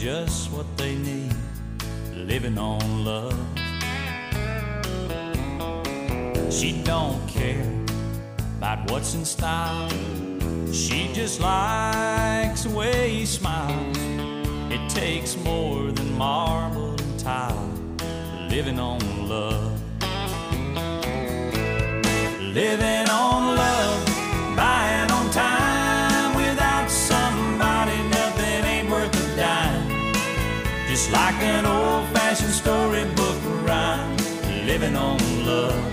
just what they need, living on love. She don't care about what's in style, she just likes the way he smiles. It takes more than marble and tile, living on love. Living on love, buying on time. Without somebody, nothing ain't worth a dime. Just like an old-fashioned storybook rhyme, living on love.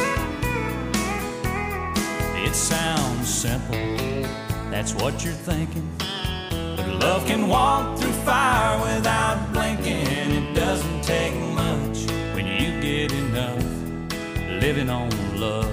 It sounds simple, that's what you're thinking, but love can walk through fire without blinking. It doesn't take much when you get enough, living on love.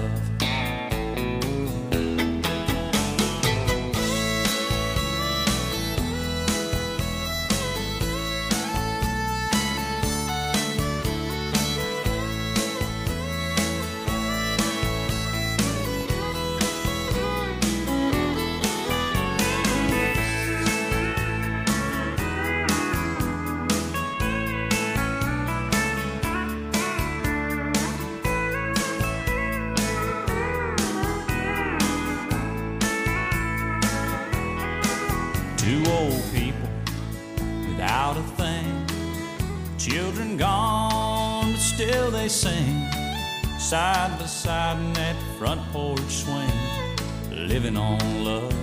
Two old people without a thing, children gone, but still they sing, side by side in that front porch swing, living on love.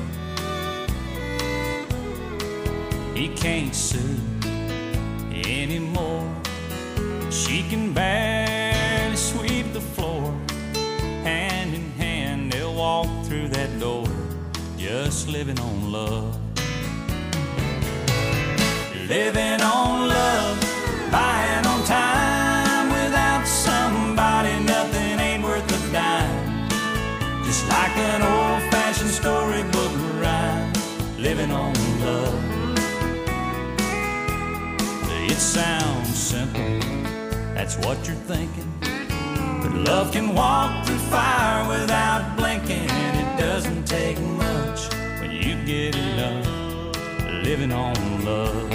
He can't sue anymore, she can barely sweep the floor. Hand in hand they'll walk through that door, just living on love. Living on love, buying on time. Without somebody, nothing ain't worth a dime. Just like an old-fashioned storybook rhyme, living on love. It sounds simple, that's what you're thinking, but love can walk through fire without blinking. It doesn't take much when you get enough, living on love.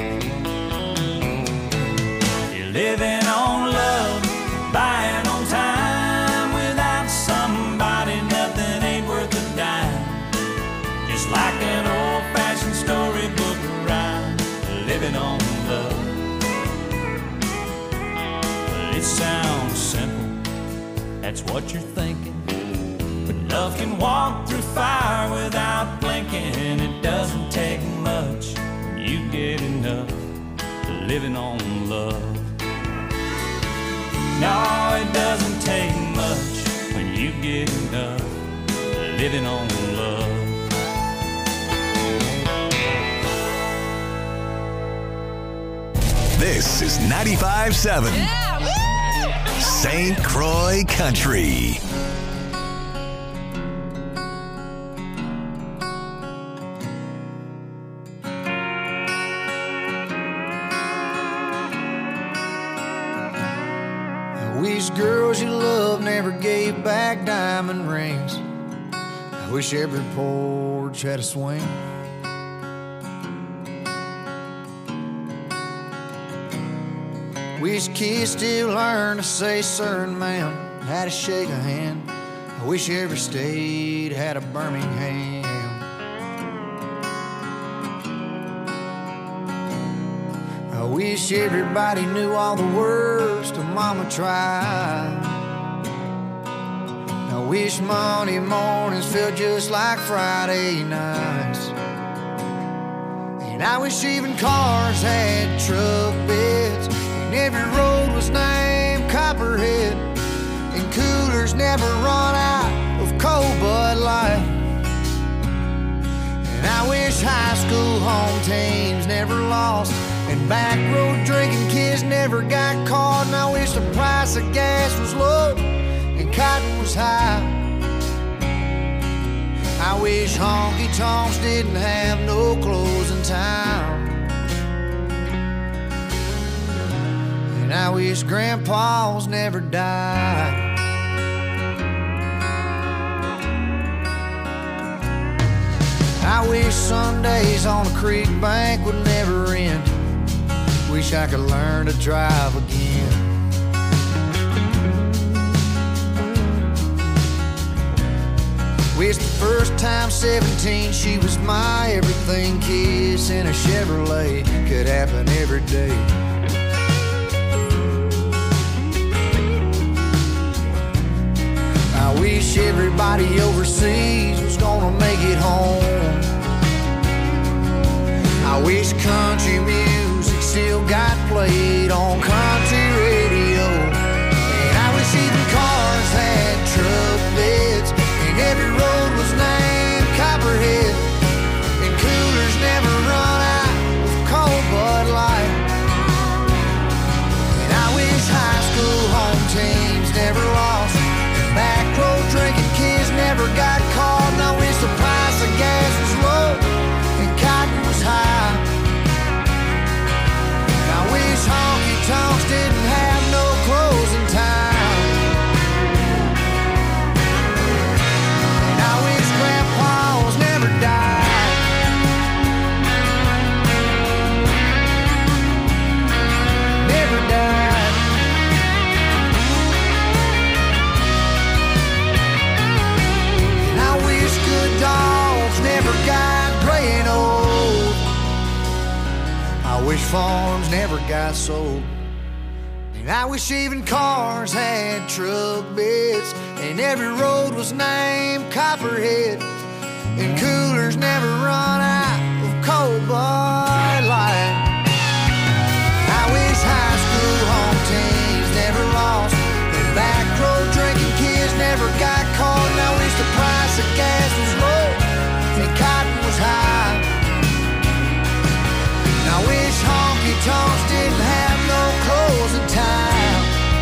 You're living on love, buying on time. Without somebody, nothing ain't worth a dime. Just like an old-fashioned storybook rhyme, living on love. It sounds simple, that's what you're thinking, but love can walk through fire without blinking. It doesn't take much when you get enough, living on love. No, it doesn't take much when you get enough, living on love. This is 95.7 St. Croix Country. I wish girls you love never gave back diamond rings. I wish every porch had a swing. Wish kids still learn to say sir and ma'am, how to shake a hand. I wish every state had a Birmingham. I wish everybody knew all the words to Mama Tried. I wish Monday mornings felt just like Friday nights. And I wish even cars had truck beds, every road was named Copperhead, and coolers never run out of cold Bud Light. And I wish high school home teams never lost, and back road drinking kids never got caught. And I wish the price of gas was low and cotton was high. I wish honky-tonks didn't have no closing time. And I wish grandpas never died. I wish Sundays on the creek bank would never end. wish I could learn to drive again. Wish the first time 17 she was my everything. Kiss in a Chevrolet could happen every day. I wish everybody overseas was gonna make it home. I wish country music still got played on country radio. And I wish even cars had truck beds, and every road was named Copperhead, and coolers never run out of cold Bud Light. And I wish high school home teams never lost, and back road drinking kids never got caught. And I wish the price of gas was low and cotton was high. And I wish honky tonks didn't have no closing time. And I wish grandpas never died. Never died. And I wish good dogs never got gray and old. I wish farms never got sold. And I wish even cars had truck beds, and every road was named Copperhead, and coolers never run out of cold Bud Light. I wish high school home teams never lost, and back road drinking kids never got caught. And I wish the price of gas was low and cotton was high. And I wish honky tonks didn't have no closing time.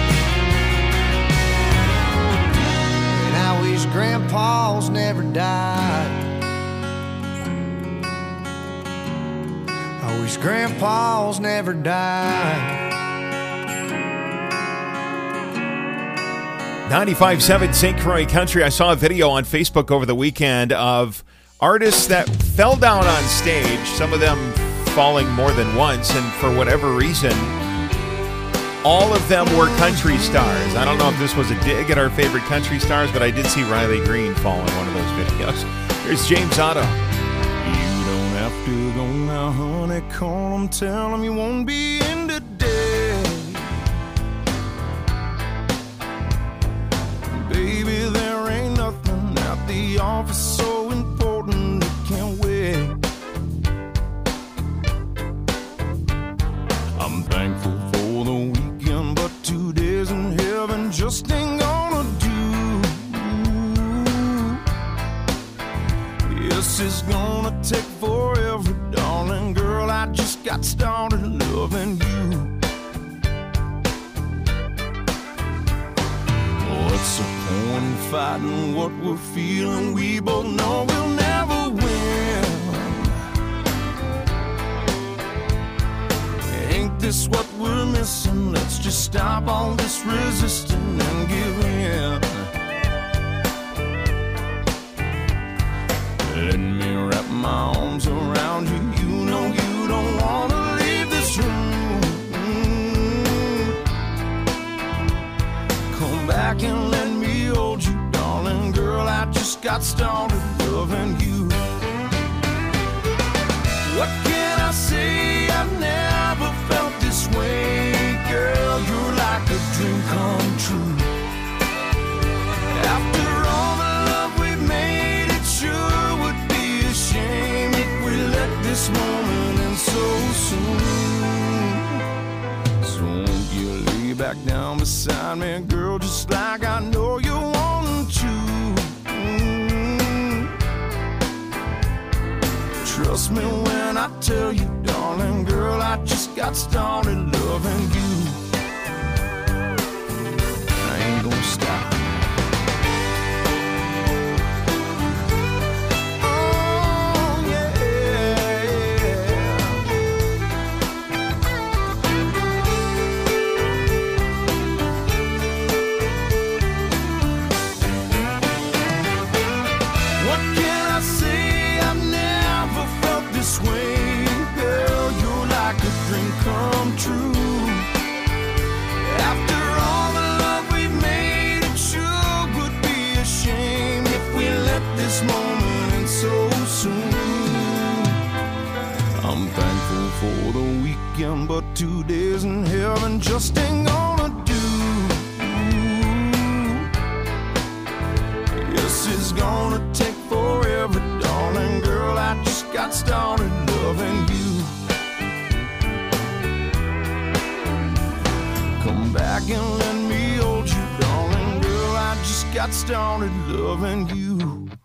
And I wish grandpas never died. I wish grandpas never died. 95.7 St. Croix Country. I saw a video on Facebook over the weekend of artists that fell down on stage, some of them falling more than once, and for whatever reason, all of them were country stars. I don't know if this was a dig at our favorite country stars, but I did see Riley Green fall in one of those videos. Here's James Otto. You don't have to go now, honey. Call him, tell him you won't be in today. Baby, there ain't nothing at the office so important it can't wait. I'm thankful for the weekend, but 2 days in heaven just ain't gonna do. Yes, it's gonna take forever, darling girl. I just got started loving you. What's the point in fighting what we're feeling? We both know we'll never win. Ain't this what we're missing? Let's just stop all this resisting and give in. Let me wrap my arms around you. You know you don't wanna leave this room. Come back and let me hold you, darling girl. I just got started loving you. What can I say? I've never felt this way, girl. You're like a dream come true. After all the love we've made, it sure would be a shame if we let this moment end so soon. So won't you lay back down beside me, girl, just like I know you want to. Trust me when I tell you, darling girl, I just got started loving you. I ain't gonna stop. Oh, yeah. What can I say? I've never felt this way, girl. You're like a dream come true. After all the love we made, it sure would be a shame if we let this moment end so soon. I'm thankful for the weekend, but 2 days in heaven just ain't gonna do. Yes, it's gonna take forever, darling girl. I just got started loving you. Come back and let me hold you, darling girl. I just got started loving you.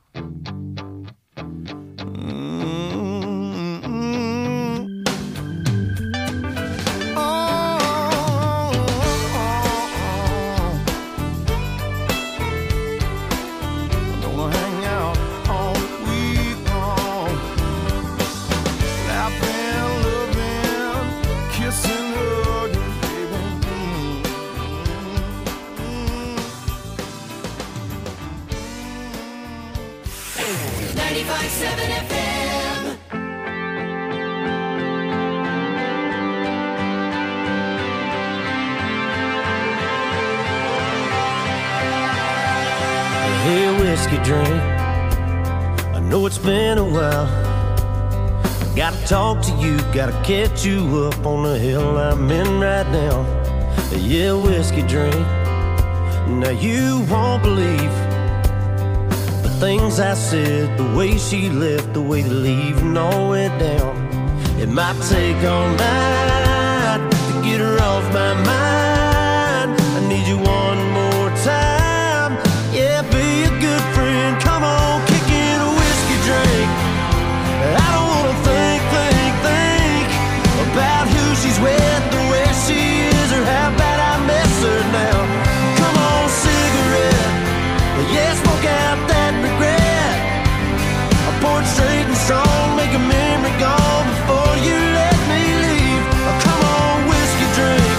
Hey, whiskey drink, I know it's been a while. Gotta talk to you, gotta catch you up on the hill I'm in right now. Yeah, whiskey drink, now you won't believe the things I said, the way she left, the way the leaving all went down. It might take all night to get her off my mind. I need you one more time. Yeah, be a good friend. Come on, kick in a whiskey drink. I don't wanna think about who she's with, or where she is, or how bad I miss her now. Come on, cigarette. Yeah, smoke out that regret. I pour it straight and strong, make a memory gone before you let me leave. Come on, whiskey drink.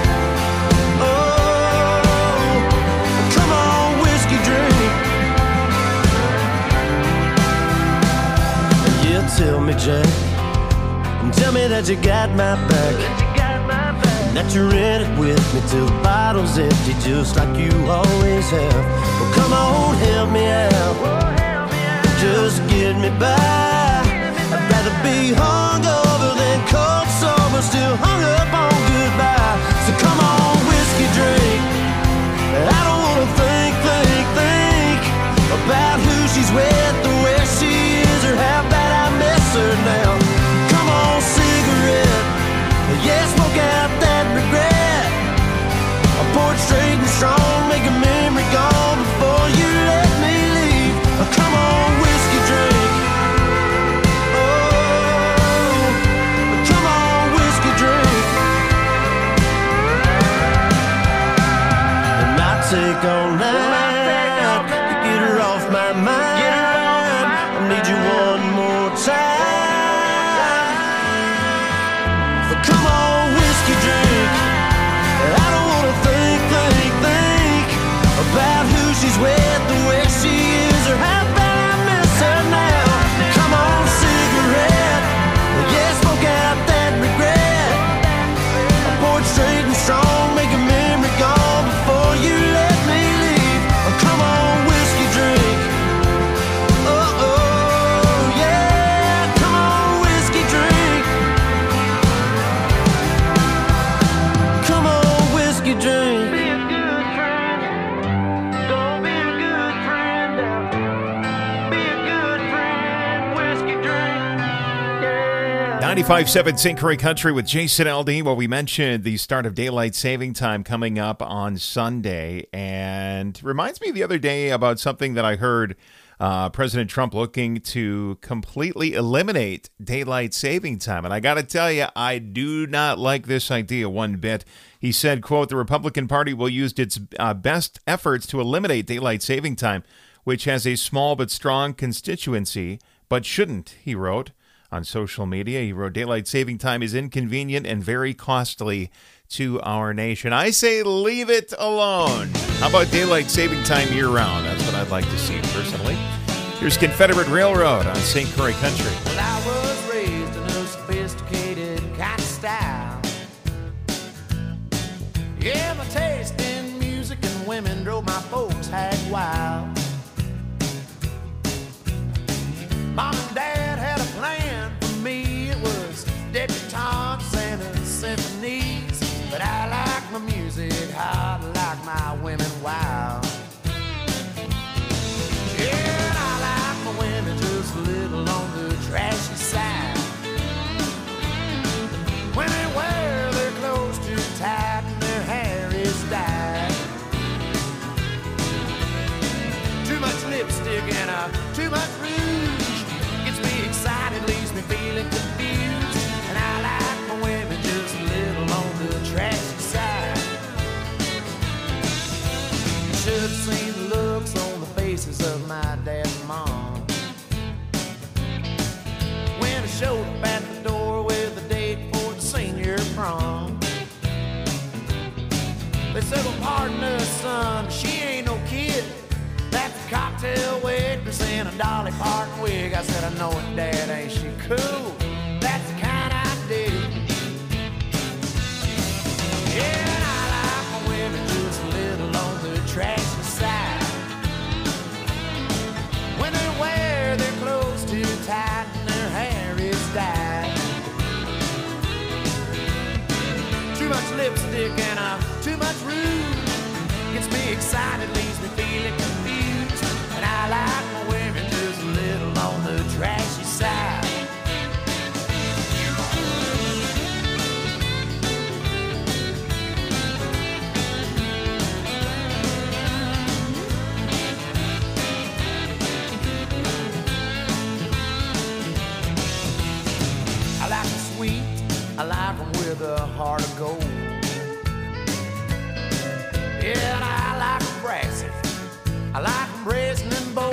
Oh, come on, whiskey drink. Yeah, tell me, Jack, and tell me that you got my back, that you're in it with me till the bottle's empty, just like you always have. Well, come on, help me out, just get me by. I'd rather be hungover than cold sober, still hung up on goodbye. So come on, whiskey drink. I don't wanna think about who she's with, or where she is, or how bad I miss her now. Come on, cigarette. Yeah, smoke out that regret. I pour it straight and strong, make a memory gone before you let me leave. Come on, whiskey drink. Oh, come on, whiskey drink. It might take all night to get her off my mind. I need you one more time. Come on, whiskey drink. I don't wanna think about who she's with, or where she is, or how bad I miss her now. Come on, cigarette. Yeah, smoke out that regret. I pour it straight and strong, make a memory gone before you let me leave. Come on, whiskey drink. Oh, oh, yeah. Come on, whiskey drink. Come on, whiskey drink. Be a good friend. Don't be a good friend now. Be a good friend. Whiskey drink. Yeah. 95.7 St. Croix Country with Jason Aldean. Well, we mentioned the start of daylight saving time coming up on Sunday, and reminds me the other day about something that I heard. President Trump looking to completely eliminate daylight saving time. And I got to tell you, I do not like this idea one bit. He said, quote, "The Republican Party will use its best efforts to eliminate daylight saving time, which has a small but strong constituency, but shouldn't," he wrote on social media. He wrote, "Daylight saving time is inconvenient and very costly to our nation." I say leave it alone. How about daylight saving time year-round? That's what I'd like to see personally. Here's Confederate Railroad on St. Croix Country. Well, I was raised in a sophisticated kind of style. Yeah, my taste in music and women drove my folks hag wild. Mom and Dad had a plan for me. It was debutantes and symphonies. But I like my music hot, like my women wild. Yeah, I like my women just a little on the trashy side. When they wear their clothes too tight and their hair is dyed. Too much lipstick and too much rouge gets me excited, leaves me feeling confused. And I like my women just a little on the trashy side. Should have seen the looks on the faces of my dad and mom when I showed up at the door with a date for the senior prom. They said, well, pardon us, son, she ain't no kid. That's a cocktail waitress in a Dolly Parton wig. I said, I know it, Dad, ain't she cool? That's the kind I dig. Yeah, and I like my women just a little on the trashy side. When they wear their clothes too tight and their hair is dyed. Too much lipstick and too much rouge gets me excited, leaves me feeling confused. And I like my women just a little on the trashy side. I like them sweet, I like them with a heart of gold. Yeah, and I like them brassy, I like them brazen and bold.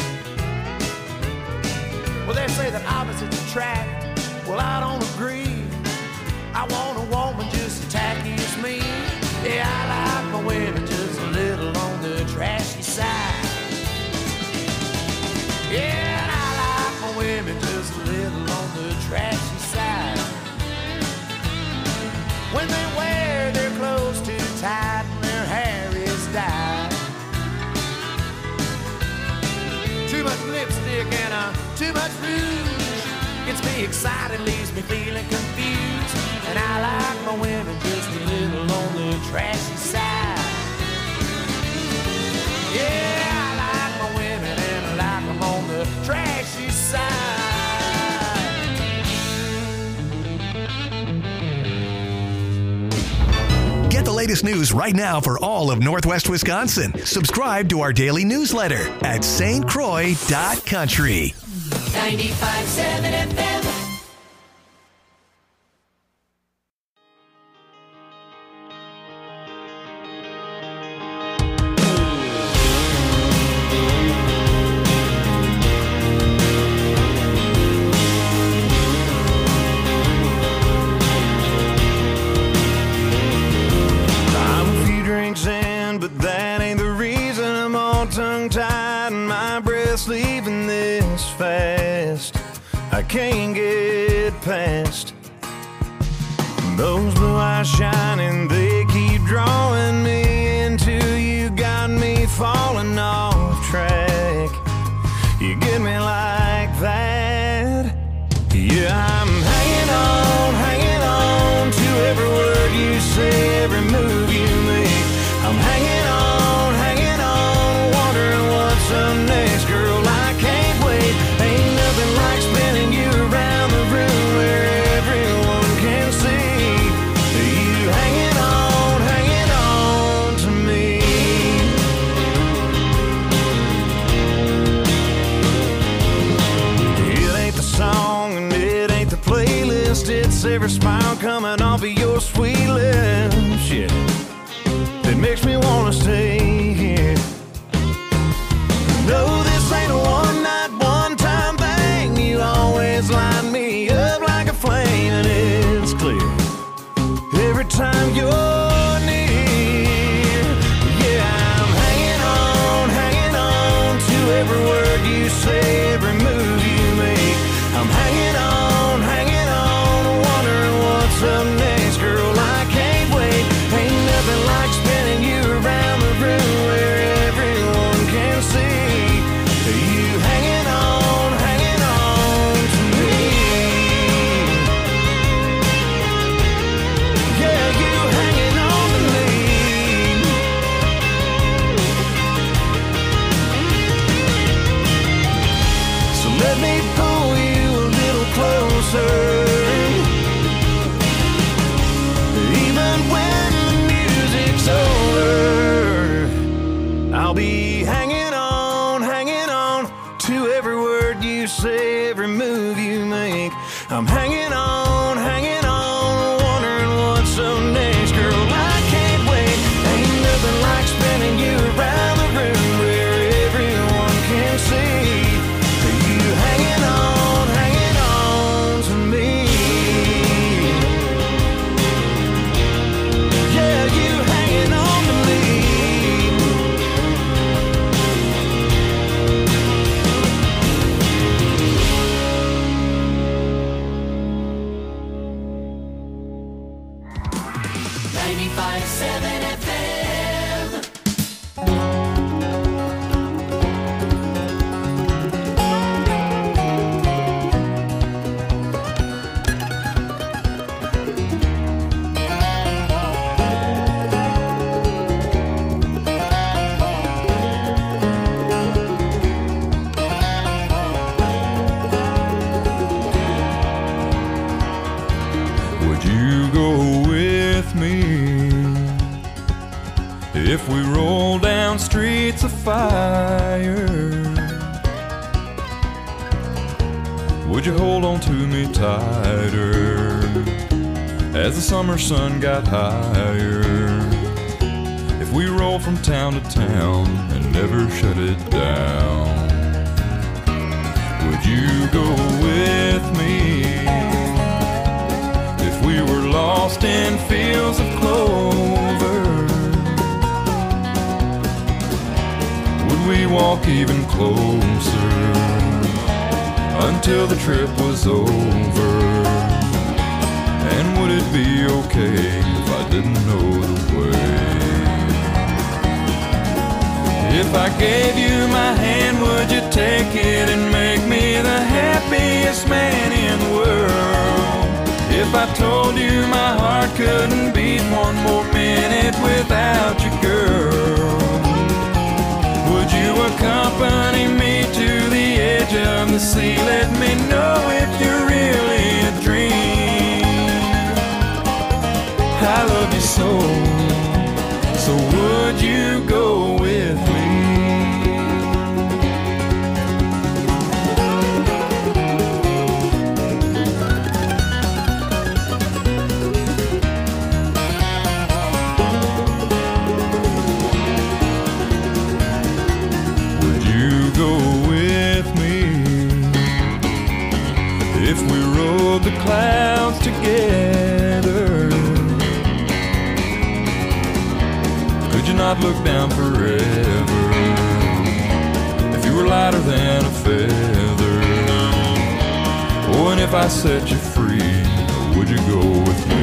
Well, they say that opposites attract, well, I don't agree. I want a woman just as tacky as me. Yeah, I like my women just a little on the trashy side. Yeah, and I like my women just a little on the trashy side. When they wear their clothes too tight and their hair is dyed. Too much lipstick and too much rouge gets me excited, leaves me feeling confused. And I like my women just a little on the trashy side. Yeah, I like my women and I like them on the trashy side. Get the latest news right now for all of Northwest Wisconsin. Subscribe to our daily newsletter at stcroix.country. 95.7 FM. I'm a few drinks in, but that ain't the reason I'm all tongue-tied and my breath's leaving this fast. I can't get past those blue eyes shining, they keep drawing me into you, got me falling off track. You get me like that. Yeah, I'm hanging on to every word you say, every move you make. I'm hanging on, wondering what's up next, girl. I can't wait. Ain't nothing like spinning you around the room where everyone can see you hanging on to me. It ain't the song and it ain't the playlist, it's every smile coming off of your sweet lips, yeah, that makes me wanna stay here. No, this ain't a one-night, one-time thing. You always light me up like a flame, and it's clear every time you're near. Yeah, I'm hanging on to every word you say, every move you make. I'm hanging on, wondering what's up next, girl. I can't wait. Ain't nothing I'm hanging on, wondering what's up next. Girl, I can't wait. Ain't nothing like spinning you around the room where everyone can see you hanging on to me. Yeah, you hanging on to me. 95.7 FM. Would you go with me if we roll down streets of fire? Would you hold on to me tighter as the summer sun got higher? If we roll from town to town and never shut it down, would you go with me? If we were lost in fields of clover, would we walk even closer until the trip was over? And would it be okay if I didn't know the way? If I gave you my hand, would you take it and make me the happiest man in the world? If I told you my heart couldn't beat one more minute without you, girl, would you accompany me to the edge of the sea? Let me know if you're really a dream. I love you so, so would you go with me? If we rode the clouds together, could you not look down forever? If you were lighter than a feather, oh, and if I set you free, would you go with me?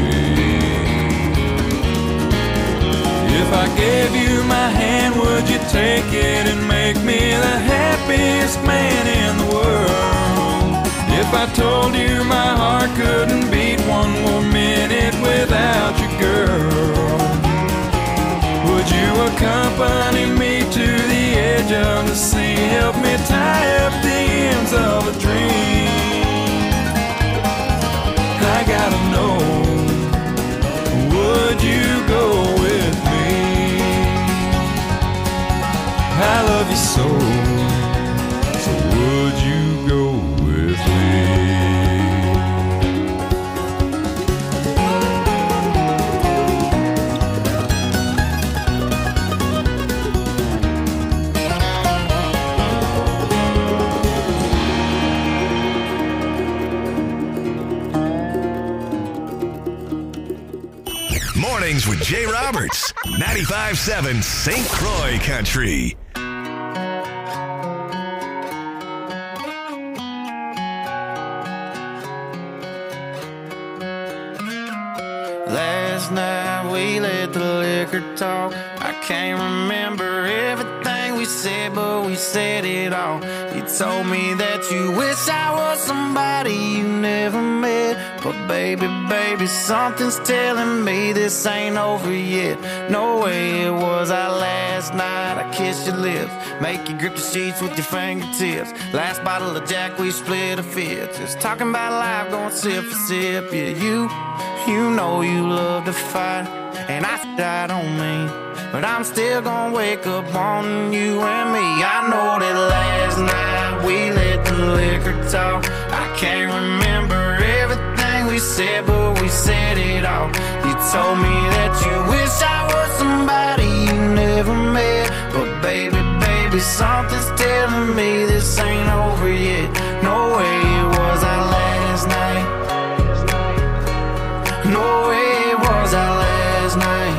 If I gave you my hand, would you take it and make me the happiest man in the world? If I told you my heart couldn't beat one more minute without you, girl, would you accompany me to the edge of the sea? Help me tie up the ends of a dream. I gotta know, would you go with me? I love you so, so would you go with me? Mornings with Jay Roberts, 95.7 St. Croix Country. Last night we let the liquor talk. I can't remember everything we said, but we said it all. You told me that you wish I was somebody you never met. But baby, baby, something's telling me this ain't over yet. No way it was our last night. I kissed your lips, make you grip the sheets with your fingertips. Last bottle of Jack, we split a fifth. Just talking about life, going sip for sip. Yeah, you know you love to fight, and I died on me, but I'm still gonna wake up on you and me. I know that last night we let the liquor talk. I can't remember it. said, but we said it all. You told me that you wish I was somebody you never met. But baby, something's telling me this ain't over yet. No way it was our last night. No way it was our last night.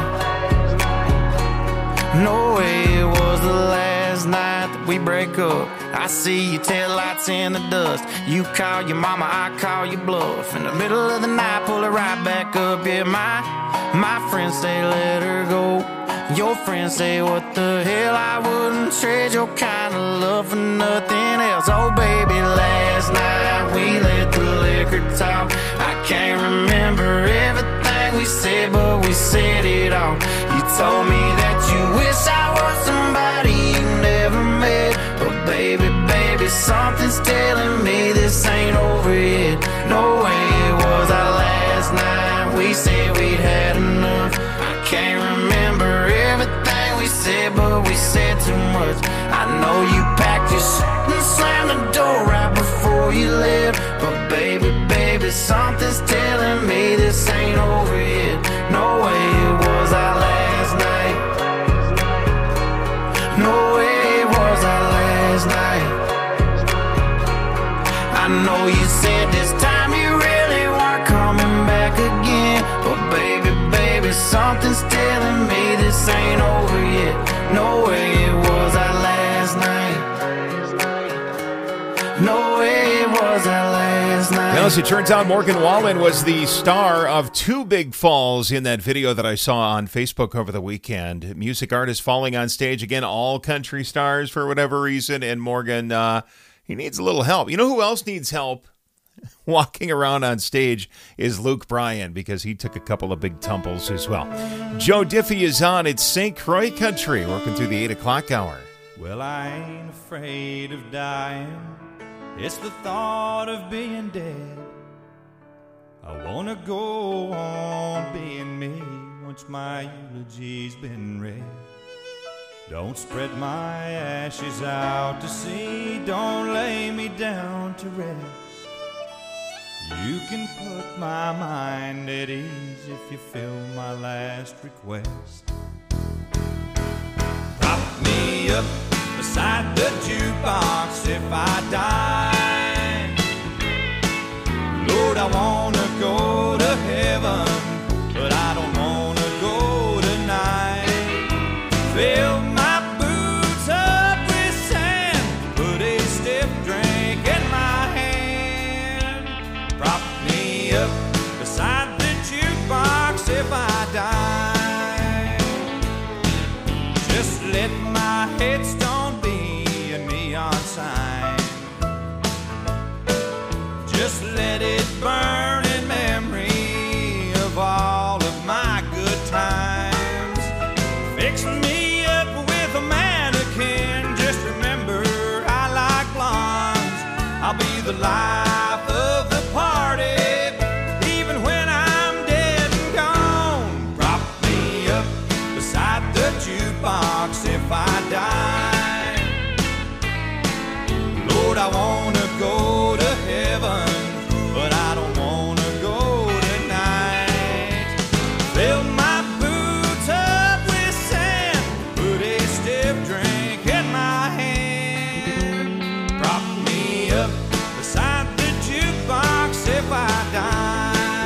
No way it was the last night that we break up. I see your taillights in the dust. You call your mama, I call your bluff. In the middle of the night, pull her right back up. Yeah, my friends say let her go. Your friends say what the hell, I wouldn't trade your kind of love for nothing else. Oh baby, last night we let the liquor talk. I can't remember everything we said, but we said it all. You told me that you wish I was somebody you never met. But baby, something's telling me this ain't over yet. No way it was our last night. We said we'd had enough. I can't remember everything we said, but we said too much. I know you packed your shit and slammed the door right before you left. But baby, something's telling me this ain't over yet. No way it was our last night. No way it was our last night. I know you said this time you really weren't coming back again. But baby, something's telling me this ain't over yet. No way it was our last night. No way it was our last night. Well, as it turns out, Morgan Wallen was the star of two big falls in that video that I saw on Facebook over the weekend. Music artists falling on stage. Again, all country stars for whatever reason. And Morgan, he needs a little help. You know who else needs help walking around on stage is Luke Bryan, because he took a couple of big tumbles as well. Joe Diffie is on. It's St. Croix Country, working through the 8 o'clock hour. Well, I ain't afraid of dying. It's the thought of being dead. I want to go on being me once my eulogy's been read. Don't spread my ashes out to sea. Don't lay me down to rest. You can put my mind at ease if you fill my last request. Prop me up beside the jukebox if I die. Lord, I wanna go to heaven, but I don't wanna go tonight. Fill my boots up with sand, put a stiff drink in my hand. Prop me up beside the jukebox if I die. Just let my headstone be a neon sign. Just let it burn in memory of all of my good times. Fix me up with a mannequin. Just remember I like blondes. I'll be the life of the party, even when I'm dead and gone. Prop me up beside the jukebox if I die. Lord, I wanna go to heaven, but I don't wanna go tonight. Fill my boots up with sand, put a stiff drink in my hand. Prop me up beside the jukebox if I die.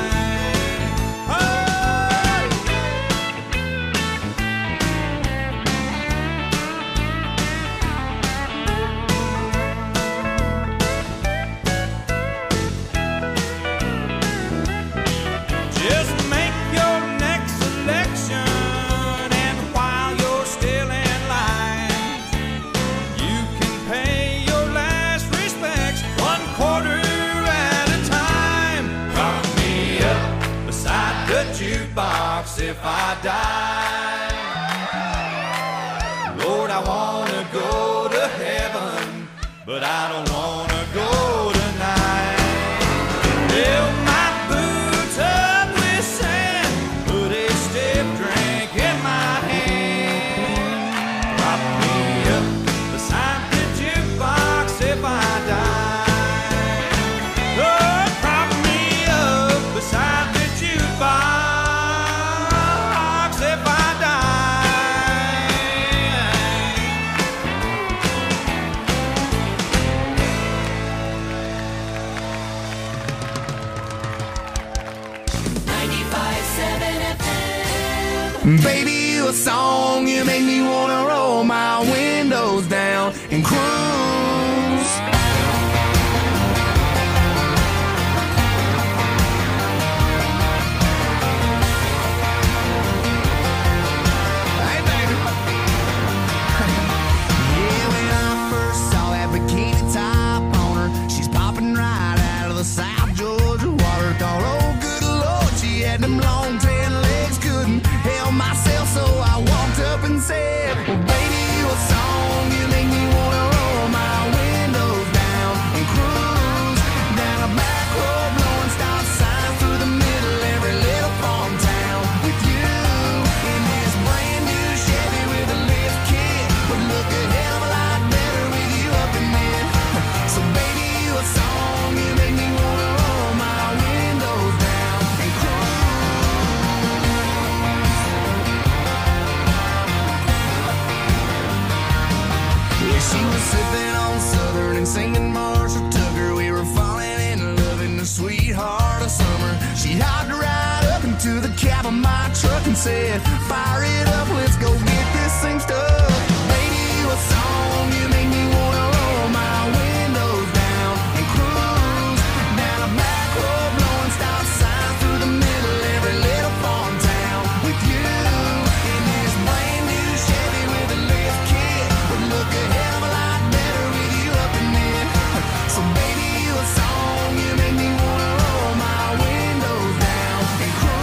Just make your next selection, and while you're still in line, you can pay your last respects 1/4 at a time. Prop me up beside the jukebox if I die. Lord, I wanna go to heaven, but I don't wanna go tonight. Fill my boots up with sand, put a stiff drink in my hand. Prop me up beside the jukebox if I die. Oh, prop me up beside Baby, you a song, you make me wanna roll my windows down and cruise. Hey, baby. Yeah, when I first saw that bikini top on her, she's popping right out of the South Georgia water. Thought, oh, good Lord, she had them long tan legs, couldn't help myself, so I walked up and said, well, baby, you a song, you make me wanna roll my windows down and cruise down a back road, blowing stop signs through the middle every little farm town with you in this brand new Chevy with a lift kit. Would look a hell of a lot better with you up in it. So baby, you a song, you make me wanna roll my windows down and cruise. Yeah, she was sipping on Southern and singing Marshall Tucker. We were falling in love in the sweetheart of summer. She hopped right up into the cab of my truck and said, fire it up, let's go get this thing stuck. Baby, you a song, you make me wanna roll my windows down and cruise down a back road, blowing stop signs through the middle every little farm town with you in this brand new Chevy with a lift kit. Would look a hell of a lot better with you up in it. So baby, you a song, you make me wanna roll my windows down and cruise.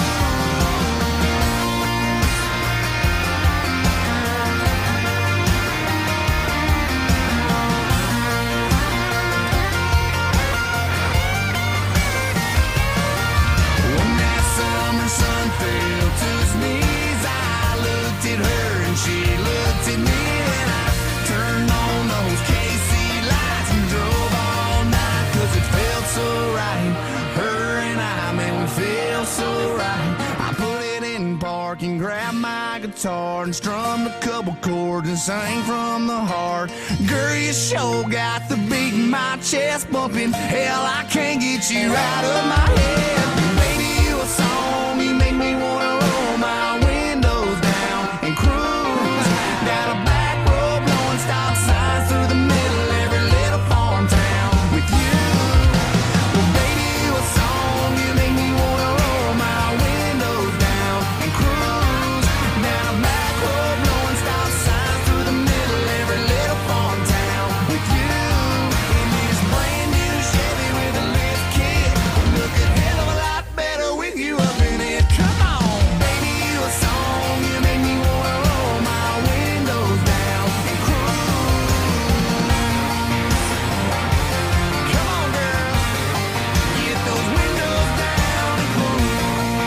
When that summer sun fell to his knees, I looked at her and she looked at me, and I turned on those KC lights and drove all night, 'cause it felt so right. Her and I, man, we feel so right. I put it in park and grabbed my guitar and strummed a couple chords and sang from the heart. Girl, you sure got the beat in my chest bumping. Hell, I can't get you out of my head. Baby, you a song, you make me wanna roll my windows down and cruise down a back road, blowing stop signs through the middle every little farm town with you. Well, baby, you a song, you make me wanna roll my windows down and cruise down a back road, blowing stop signs through the middle every little farm town with you in this brand new Chevy with a lift kit. Look a hell of a lot better with you up in it. Come on, baby, you a song, you make me wanna roll my windows down and cruise. Come on, girl, get those windows down and cruise.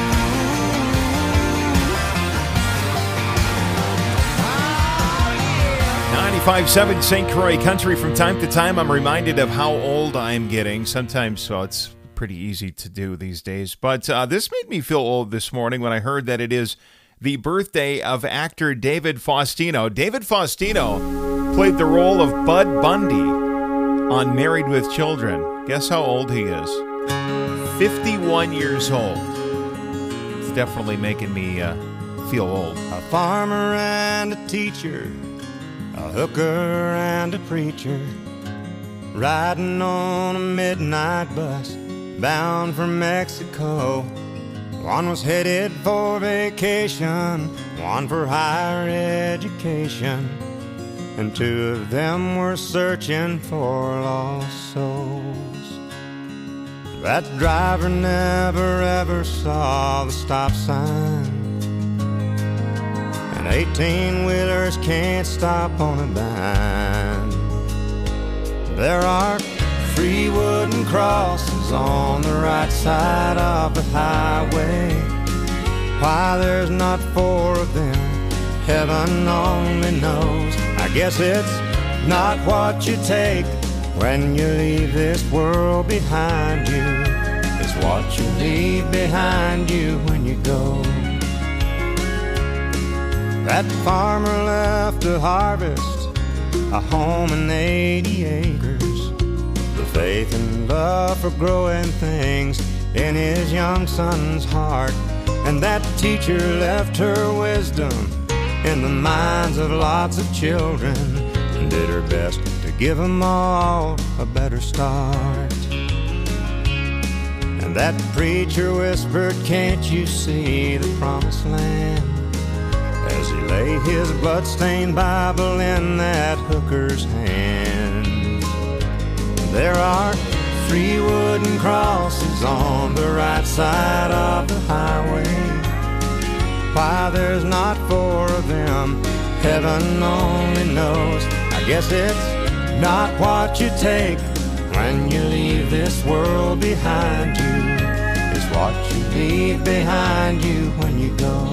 Oh, yeah. 95.7 St. Croix Country. From time to time, I'm reminded of how old I'm getting. Sometimes, well, it's pretty easy to do these days. But this made me feel old this morning when I heard that it is the birthday of actor David Faustino. David Faustino played the role of Bud Bundy on Married with Children. Guess how old he is? 51 years old. It's definitely making me feel old. A farmer and a teacher, a hooker and a preacher, riding on a midnight bus bound for Mexico. One was headed for vacation, one for higher education, and two of them were searching for lost souls. That driver never ever saw the stop sign, and 18-wheelers can't stop on a dime. There are 3 wooden crosses on the right side of the highway. Why there's not 4 of them, heaven only knows. I guess it's not what you take when you leave this world behind you. It's what you leave behind you when you go. That farmer left to harvest a home and 80 acres, the faith and love for growing things in his young son's heart. And that teacher left her wisdom in the minds of lots of children and did her best to give them all a better start. And that preacher whispered, "Can't you see the promised land?" as he lay his bloodstained Bible in that hooker's hand. There are 3 wooden crosses on the right side of the highway. Why there's not 4 of them, heaven only knows. I guess it's not what you take when you leave this world behind you. It's what you leave behind you when you go.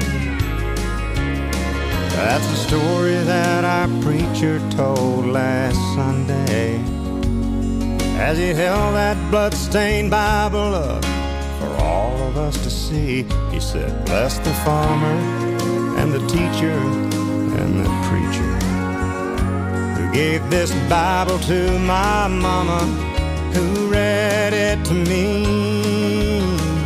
That's the story that our preacher told last Sunday as he held that blood-stained Bible up for all of us to see. He said, "Bless the farmer and the teacher and the preacher who gave this Bible to my mama, who read it to me."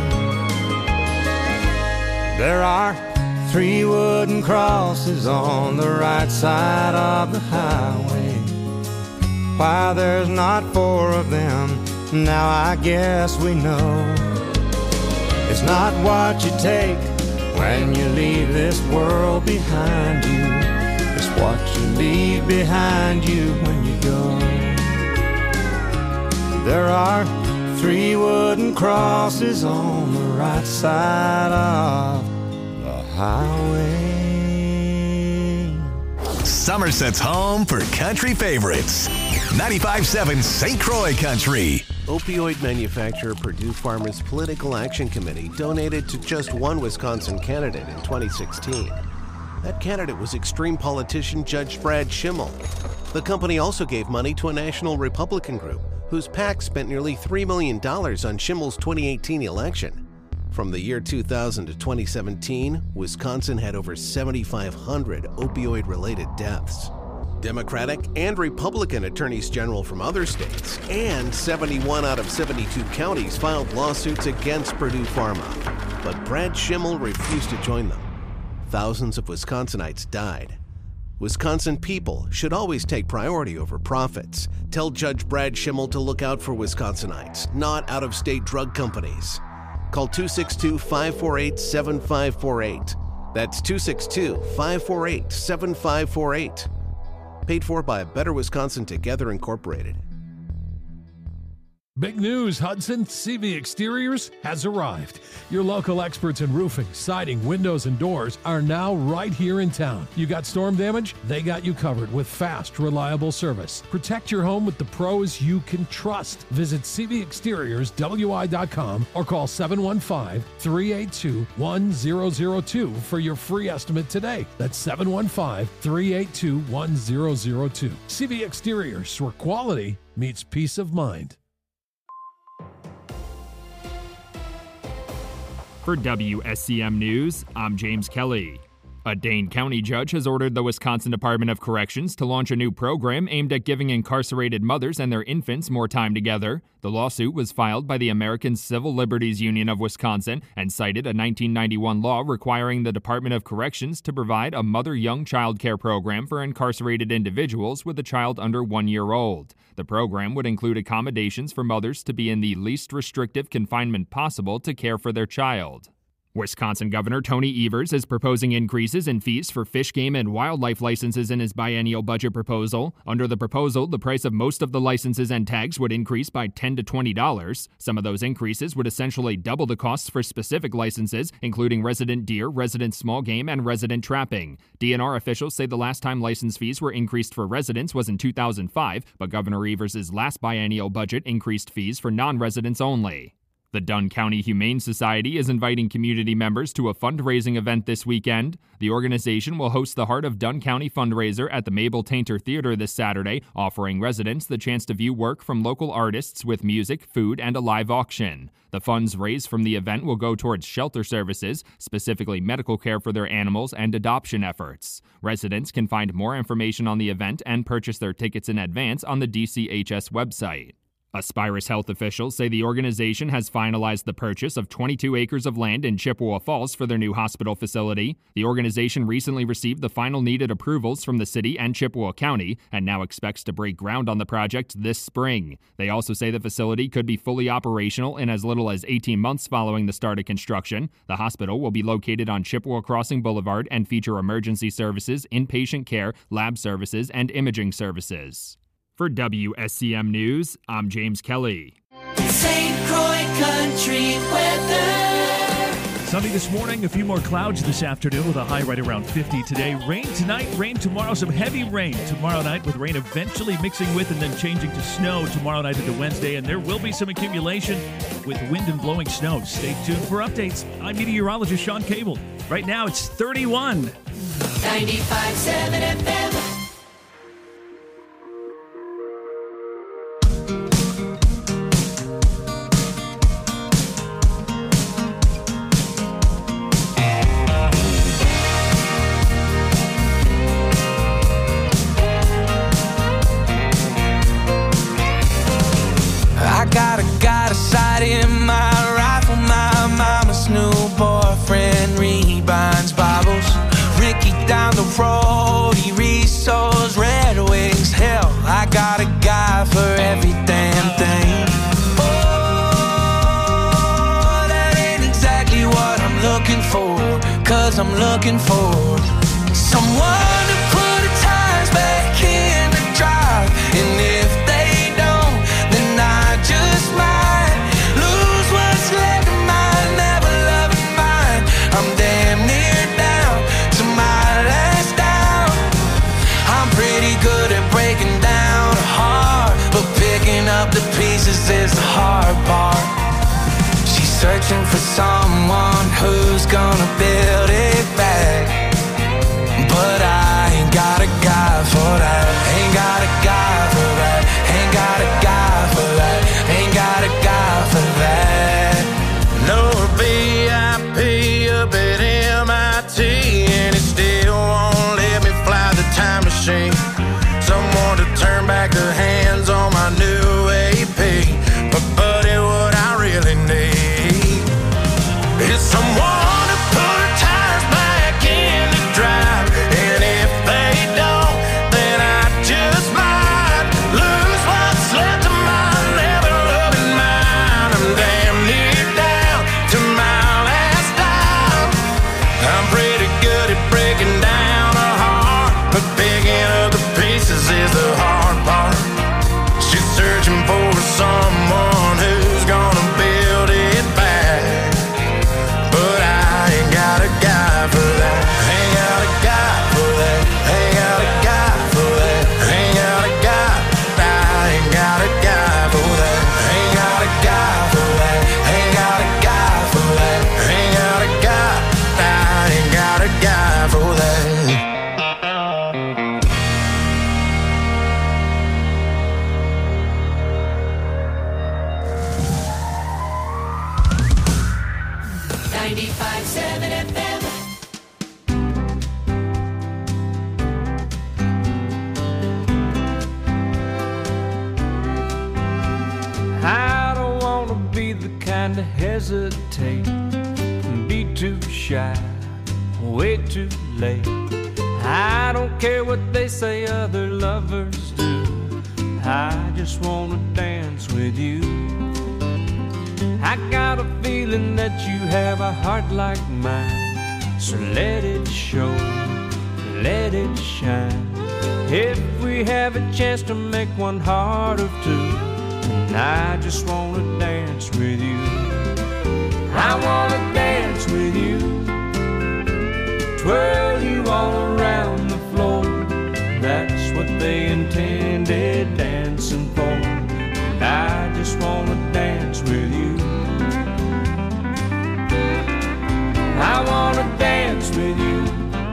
There are 3 wooden crosses on the right side of the highway. Why there's not 4 of them, now I guess we know. It's not what you take when you leave this world behind you. It's what you leave behind you when you go. There are 3 wooden crosses on the right side of the highway. Somerset's home for country favorites. 95.7 St. Croix Country. Opioid manufacturer Purdue Farmers Political Action Committee donated to just one Wisconsin candidate in 2016. That candidate was extreme politician Judge Brad Schimmel. The company also gave money to a national Republican group whose PAC spent nearly $3 million on Schimmel's 2018 election. From the year 2000 to 2017, Wisconsin had over 7,500 opioid-related deaths. Democratic and Republican attorneys general from other states and 71 out of 72 counties filed lawsuits against Purdue Pharma. But Brad Schimmel refused to join them. Thousands of Wisconsinites died. Wisconsin people should always take priority over profits. Tell Judge Brad Schimmel to look out for Wisconsinites, not out-of-state drug companies. Call 262-548-7548. That's 262-548-7548. Paid for by Better Wisconsin Together Incorporated. Big news, Hudson. CV Exteriors has arrived. Your local experts in roofing, siding, windows, and doors are now right here in town. You got storm damage? They got you covered with fast, reliable service. Protect your home with the pros you can trust. Visit cvexteriorswi.com or call 715-382-1002 for your free estimate today. That's 715-382-1002. CV Exteriors, where quality meets peace of mind. For WSCM News, I'm James Kelly. A Dane County judge has ordered the Wisconsin Department of Corrections to launch a new program aimed at giving incarcerated mothers and their infants more time together. The lawsuit was filed by the American Civil Liberties Union of Wisconsin and cited a 1991 law requiring the Department of Corrections to provide a mother-young child care program for incarcerated individuals with a child under 1 year old. The program would include accommodations for mothers to be in the least restrictive confinement possible to care for their child. Wisconsin Governor Tony Evers is proposing increases in fees for fish, game, and wildlife licenses in his biennial budget proposal. Under the proposal, the price of most of the licenses and tags would increase by $10 to $20. Some of those increases would essentially double the costs for specific licenses, including resident deer, resident small game, and resident trapping. DNR officials say the last time license fees were increased for residents was in 2005, but Governor Evers' last biennial budget increased fees for non-residents only. The Dunn County Humane Society is inviting community members to a fundraising event this weekend. The organization will host the Heart of Dunn County fundraiser at the Mabel Tainter Theater this Saturday, offering residents the chance to view work from local artists with music, food, and a live auction. The funds raised from the event will go towards shelter services, specifically medical care for their animals and adoption efforts. Residents can find more information on the event and purchase their tickets in advance on the DCHS website. Aspirus Health officials say the organization has finalized the purchase of 22 acres of land in Chippewa Falls for their new hospital facility. The organization recently received the final needed approvals from the city and Chippewa County and now expects to break ground on the project this spring. They also say the facility could be fully operational in as little as 18 months following the start of construction. The hospital will be located on Chippewa Crossing Boulevard and feature emergency services, inpatient care, lab services, and imaging services. For WSCM News, I'm James Kelly. St. Croix Country weather. Sunny this morning, a few more clouds this afternoon with a high right around 50 today. Rain tonight, rain tomorrow, some heavy rain tomorrow night with rain eventually mixing with and then changing to snow tomorrow night into Wednesday. And there will be some accumulation with wind and blowing snow. Stay tuned for updates. I'm meteorologist Sean Cable. Right now it's 31. 95.7 FM. Road, he reads those Red Wings. Hell, I got a guy for every damn thing. Oh, that ain't exactly what I'm looking for. 'Cause I'm looking for someone to put the tires back in the drive. And if they don't, then I just might lose what's left of my never loving mind. I'm damn near down to my last. Pretty good at breaking down a heart, but picking up the pieces is the hard part. She's searching for someone who's gonna build it back, but I ain't got a guy for that. Ain't got a guy for that. Ain't got a guy for that. Ain't got a guy for that. No VIP up at MIT, and it still won't let me fly the time machine. Someone to turn back the hands on my new AP. But buddy, what I really need is someone to put tires back in the drive. And if they don't, then I just might lose what's left of my never loving mind. I'm damn near down to my last dime. I'm pretty good at breaking down a heart, but picking up the pieces is the hard part. She's searching for someone who's gonna build it back, but I ain't got a guy for that. Ain't got a guy for that. Ain't got a guy for that. Ain't got a guy. I ain't got a guy for that. Ain't got a guy for that. Ain't got a guy for that. Ain't got a guy. I ain't got a guy for that. 95.7 FM. I don't wanna be the kind to hesitate and be too shy, way too late. I don't care what they say other lovers do. I just wanna dance with you. I got a feeling that you have a heart like mine, so let it show, let it shine. If we have a chance to make one heart of two, and I just wanna dance with you. I wanna dance with you, twirl you all around the floor. That's what they intended dancing for, and I just wanna dance with you. I wanna dance with you,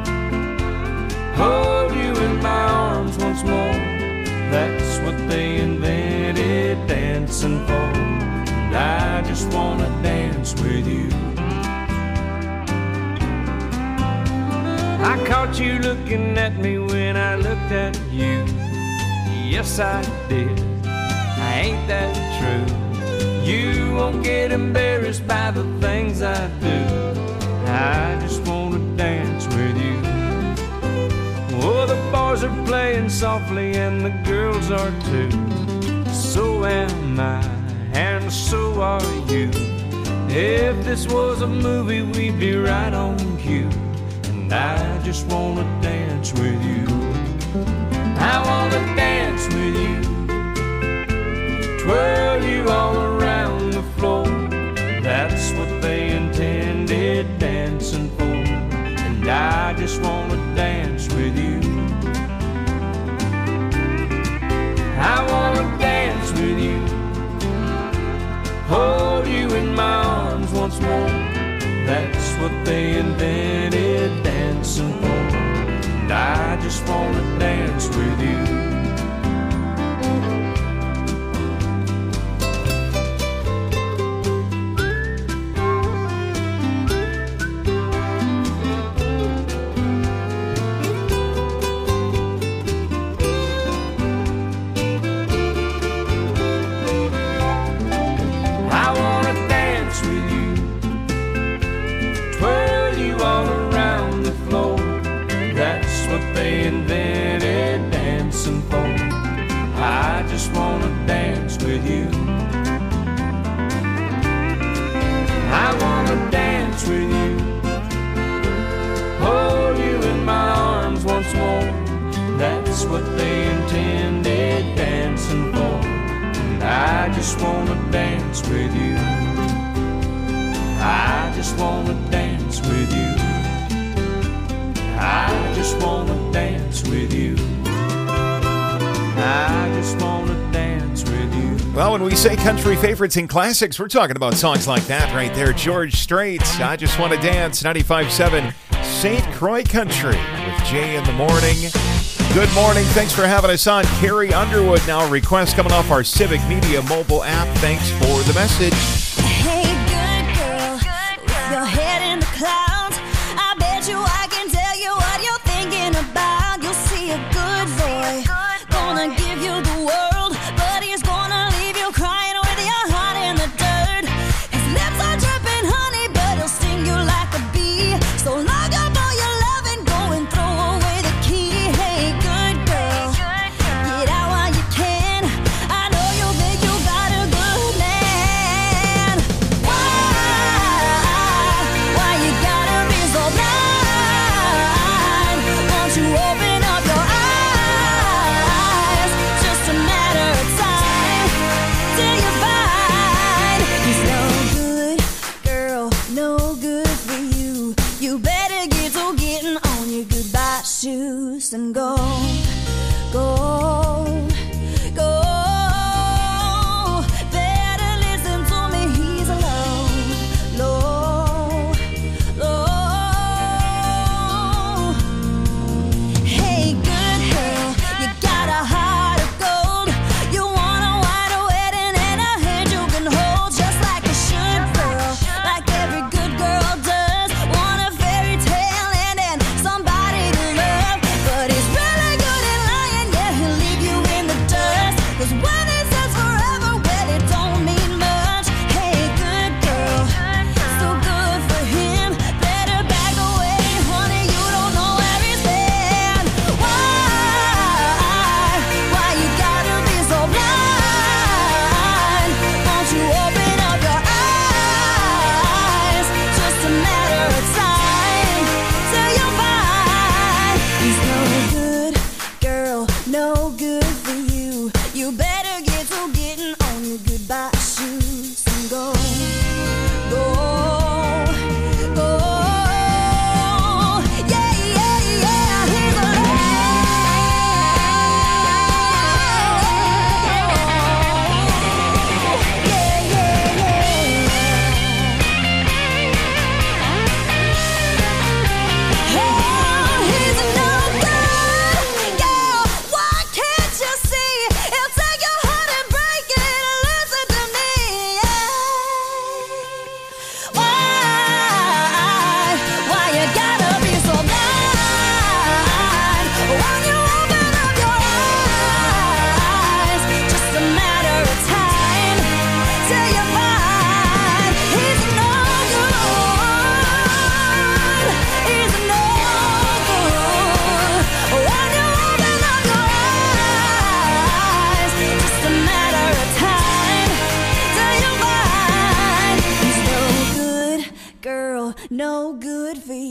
hold you in my arms once more. That's what they invented dancing for, and I just wanna dance with you. I caught you looking at me when I looked at you. Yes, I did. ain't that true? You won't get embarrassed by the things I do. I just wanna dance with you. Oh, the boys are playing softly and the girls are too. So am I, and so are you. If this was a movie, we'd be right on cue. And I just wanna dance with you. I wanna dance with you, twirl you all around the floor. That's what they intended dancing for. And I just wanna dance with you. I wanna dance with you, hold you in my arms once more. That's what they invented dancing for. And I just wanna dance with you. They invented dancing for. I just wanna dance with you. I wanna dance with you, hold you in my arms once more. That's what they intended dancing for. And I just wanna dance with you. I just wanna dance with you. I just wanna dance with you. I just wanna dance with you. Well, when we say country favorites and classics, we're talking about songs like that right there. George Strait's I Just Want to Dance, 95.7 St. Croix Country with Jay in the morning. Good morning. Thanks for having us on. Carrie Underwood now. Request coming off our Civic Media mobile app. Thanks for the message. Hey, good girl, with your head in the clouds. I bet you I can tell you what you're thinking about. You'll see a good boy, gonna give you the world, but he's gonna leave you crying with your heart in the dirt. His lips are dripping honey, but he'll sting you like a bee. So lock up all your love and go and throw away the key. Hey, good girl, get out while you can. I know you think you got a good man. Why you gotta be so blind? Won't you open up your eyes? Just a matter of time till you find he's no good, girl, no good for you. You better get to getting on your goodbye shoes and go, go, go. Better listen to me, he's alone, low, low. Hey, good girl, you got a heart of gold. You want a white wedding and a hand you can hold, just like a should girl, like every good girl does. Want a fairy tale and then somebody to love, but he's really good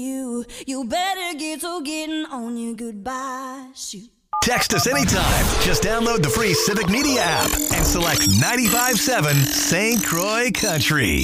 you. You better get to getting on your goodbye shoot. Text us anytime. Just download the free Civic Media app and select 95.7 St. Croix Country.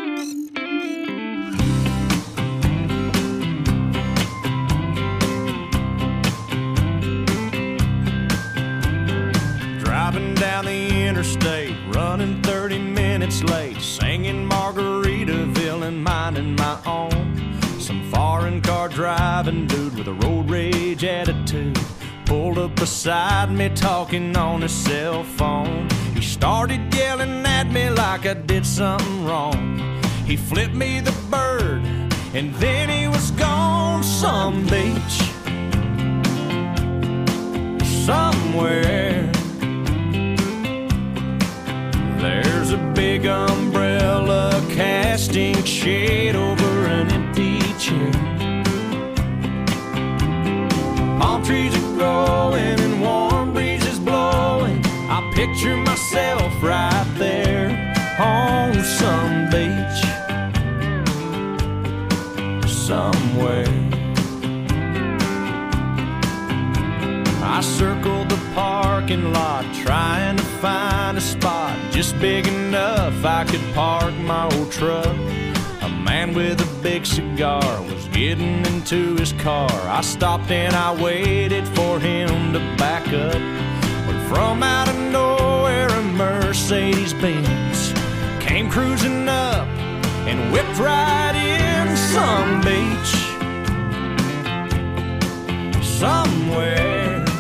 Driving down the interstate, running 30 minutes late, singing Margaritaville and minding my own. Some foreign car driving dude with a road rage attitude pulled up beside me talking on his cell phone. He started yelling at me like I did something wrong. He flipped me the bird and then he was gone. Some beach somewhere, there's a big umbrella casting shade over an empty chair. Palm trees are growing and warm breezes blowing. I picture myself right there on some beach somewhere. I circled the parking lot trying to find a spot just big enough I could park my old truck. A man with a big cigar was getting into his car. I stopped and I waited for him to back up. But from out of nowhere a Mercedes-Benz came cruising up and whipped right in. Some beach somewhere,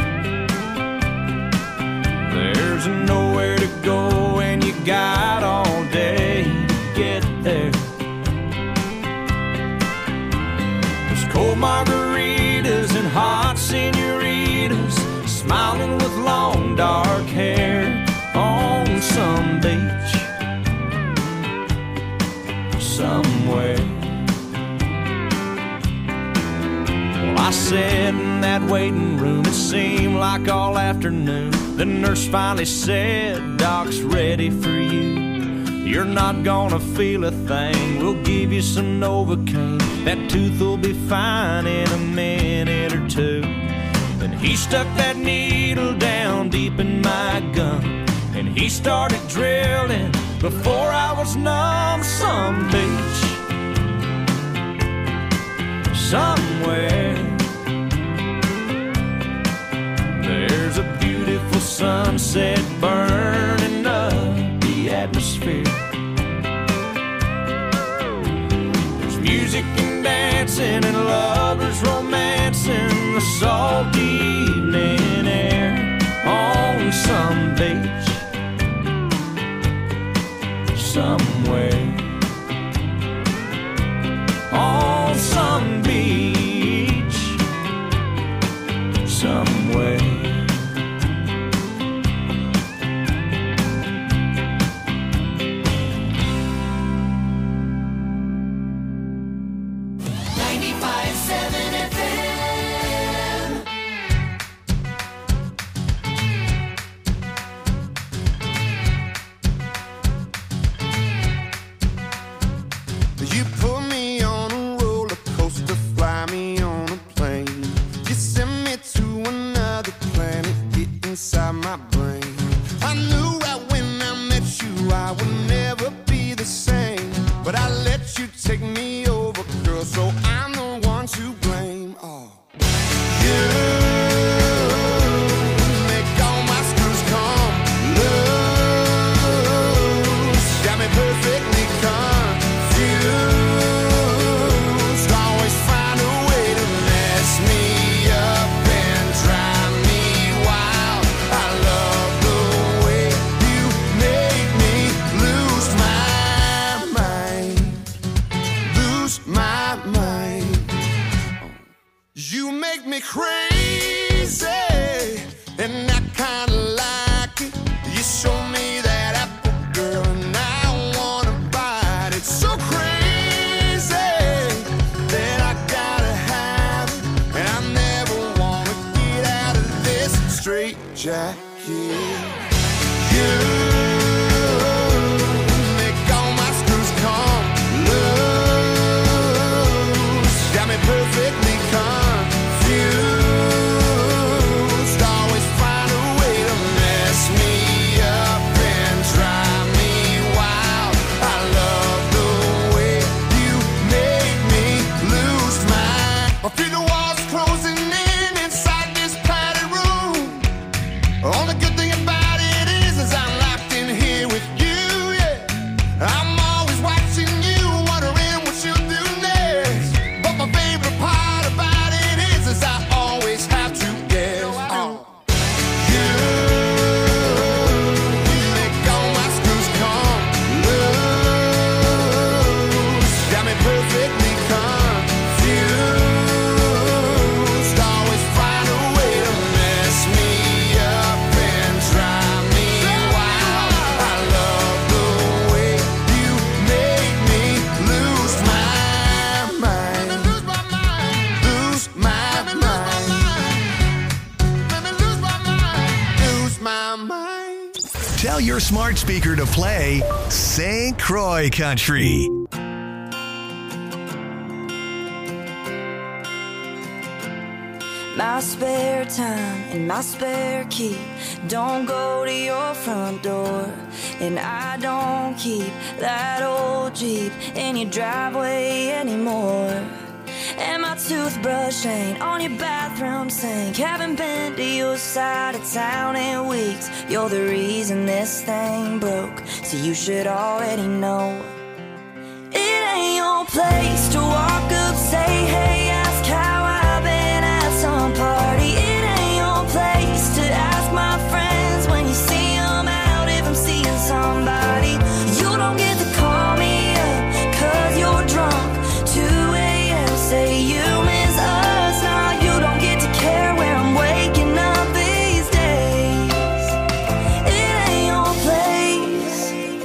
there's nowhere to go and you got all day to get there. There's cold margaritas and hot senoritas smiling with long dark hair on some beach somewhere. Well, I sat in that waiting room, it seemed like all afternoon. The nurse finally said, "Doc's ready for you. You're not gonna feel a thing. We'll give you some Novocaine. That tooth will be fine in a minute or two." Then he stuck that needle down deep in my gum and he started drilling before I was numb. Some beach somewhere, there's a beautiful sunset burning up the atmosphere. There's music and dancing and lovers romancing the salty evening air on some beach somewhere. On some beach somewhere. You put me on a roller coaster, fly me on a plane. You send me to another planet, get inside my brain. I knew right when I met you I would never be the same. But I let you take me over, girl, so I'm the one to blame. Oh, you make all my screws come loose. Got me perfectly confused. Always find a way to mess me up and drive me wild. I love the way you make me lose my mind. Lose my mind. You make me crazy, and I kinda like it. You show me that apple, girl, and I wanna bite it. So crazy that I gotta have it, and I never wanna get out of this straight jacket. You make all my screws come loose. perfectly confused. Always find a way to mess me up and drive me wild. I love the way you make me lose my. I feel the walls closing in inside this padded room. Only good thing about it is I'm locked in here with you, yeah. I'm always watching you, wondering what you'll do next. But my favorite part about it is I always have to guess. You make all my screws come loose. Got me perfectly confused. Always find a way to mess me up and drive me wild. I love the way you make me lose my mind. Lose my mind. Lose my mind. Lose my mind. Tell your smart speaker to play St. Croix Country. My spare time and my spare key don't go to your front door. And I don't keep that old Jeep in your driveway anymore. And my toothbrush ain't on your bathroom sink. Haven't been to your side of town in weeks. You're the reason this thing broke, so you should already know. It ain't your place to walk up, say hey, ask how I've been at some party. It ain't your place to ask my friends when you see them out if I'm seeing somebody. You don't get to call me up 'cause you're drunk. 2 a.m. say you miss us. Nah, you don't get to care where I'm waking up these days. It ain't your place.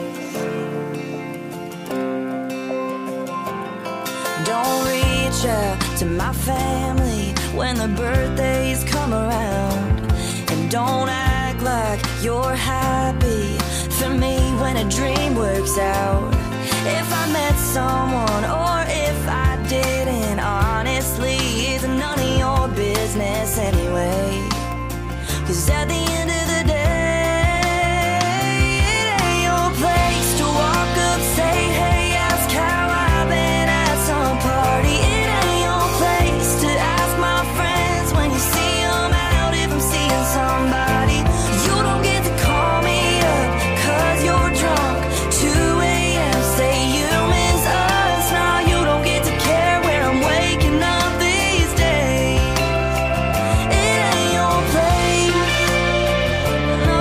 Don't reach out to my family when the birthdays come around. And don't act like you're happy for me when a dream works out. If I met someone or if I didn't, honestly, it's none of your business anyway. 'Cause at the end of the day, it ain't your place to walk up, say hey, ask how I've been at some party. It ain't your place to ask my friends when you see them out if I'm seeing somebody. You don't get to call me up 'cause you're drunk. 2 a.m. say you miss us. Now you don't get to care where I'm waking up these days. It ain't your place. No,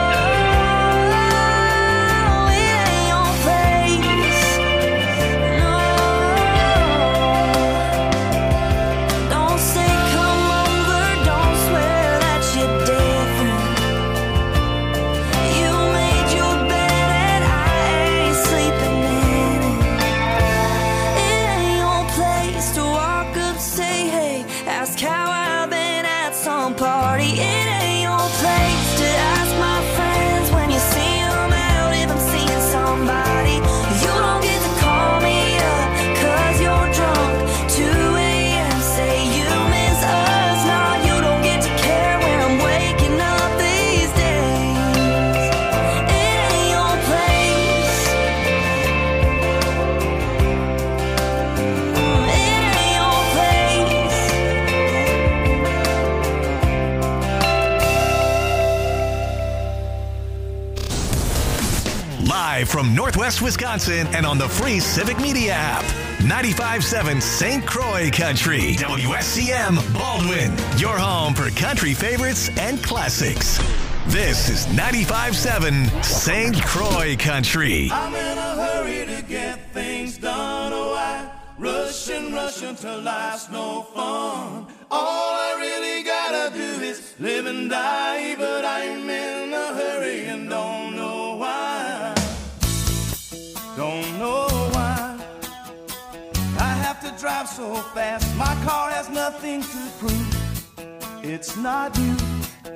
it ain't your place. No, don't say come over, don't swear that you're different. You made your bed and I ain't sleeping in it. It ain't your place to walk up, say hey, ask how I've been at some party. It ain't your place to ask my friends when you see them out if I'm seeing somebody. You don't get to call me up 'cause you're drunk. 2 a.m. say you miss us. Nah, you don't get to care where I'm waking up these days. It ain't your place. It ain't your place. Live from Northwest Wisconsin and on the free Civic Media app. 95.7 St. Croix Country. WSCM Baldwin. Your home for country favorites and classics. This is 95.7 St. Croix Country. I'm in a hurry to get things done. Oh, I rush until life's no fun. All I really gotta do is live and die, but I'm in a hurry and don't know why. Don't know why I have to drive so fast. My car has nothing to prove. It's not you.